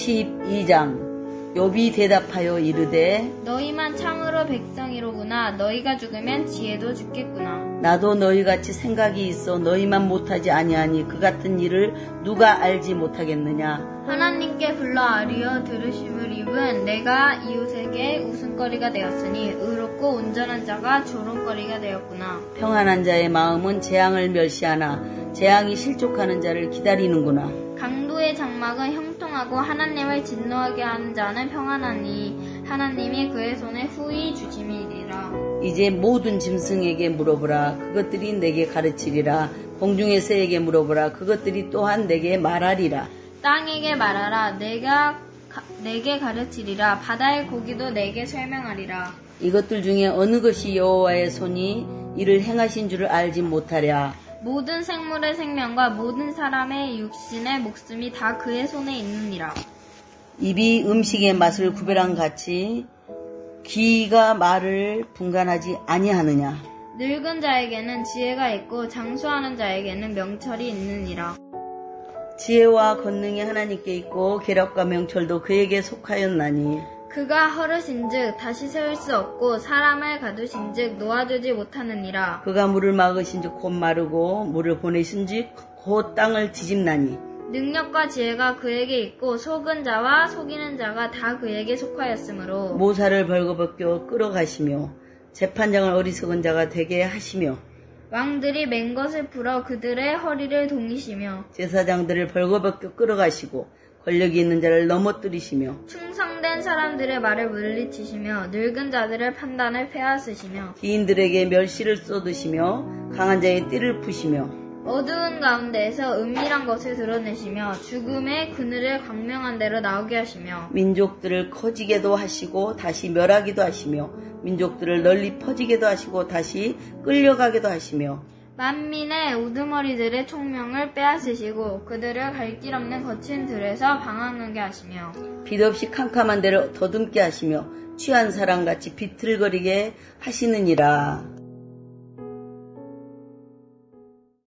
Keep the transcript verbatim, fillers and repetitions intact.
십이 장. 욥이 대답하여 이르되 너희만 참으로 백성이로구나. 너희가 죽으면 지혜도 죽겠구나. 나도 너희같이 생각이 있어 너희만 못하지 아니하니 그 같은 일을 누가 알지 못하겠느냐. 하나님께 불러 아뢰어 들으심을 입은 내가 이웃에게 웃음거리가 되었으니 의롭고 온전한 자가 조롱거리가 되었구나. 평안한 자의 마음은 재앙을 멸시하나 재앙이 실족하는 자를 기다리는구나. 강도의 장막은 형통하고 하나님을 진노하게 하는 자는 평안하니 하나님이 그의 손에 후히 주심이리라. 이제 모든 짐승에게 물어보라. 그것들이 내게 가르치리라. 공중의 새에게 물어보라. 그것들이 또한 내게 말하리라. 땅에게 말하라. 내가 가, 내게 가르치리라. 바다의 고기도 내게 설명하리라. 이것들 중에 어느 것이 여호와의 손이 이를 행하신 줄을 알지 못하랴. 모든 생물의 생명과 모든 사람의 육신의 목숨이 다 그의 손에 있느니라. 입이 음식의 맛을 구별한 같이 귀가 말을 분간하지 아니하느냐. 늙은 자에게는 지혜가 있고 장수하는 자에게는 명철이 있느니라. 지혜와 권능이 하나님께 있고 계략과 명철도 그에게 속하였나니 그가 허르신즉 다시 세울 수 없고 사람을 가두신즉 놓아주지 못하느니라. 그가 물을 막으신즉 곧 마르고 물을 보내신즉 곧 땅을 뒤집나니 능력과 지혜가 그에게 있고 속은 자와 속이는 자가 다 그에게 속하였으므로 모사를 벌거벗겨 끌어가시며 재판장을 어리석은 자가 되게 하시며 왕들이 맨 것을 풀어 그들의 허리를 동이시며 제사장들을 벌거벗겨 끌어가시고 권력이 있는 자를 넘어뜨리시며 충성된 사람들의 말을 물리치시며 늙은 자들의 판단을 빼앗으시며 기인들에게 멸시를 쏟으시며 강한 자의 띠를 푸시며 어두운 가운데에서 은밀한 것을 드러내시며 죽음의 그늘을 광명한 대로 나오게 하시며 민족들을 커지게도 하시고 다시 멸하기도 하시며 민족들을 널리 퍼지게도 하시고 다시 끌려가게도 하시며 만민의 우두머리들의 총명을 빼앗으시고 그들을 갈 길 없는 거친 들에서 방황하게 하시며 빛 없이 캄캄한 데를 더듬게 하시며 취한 사람같이 비틀거리게 하시느니라.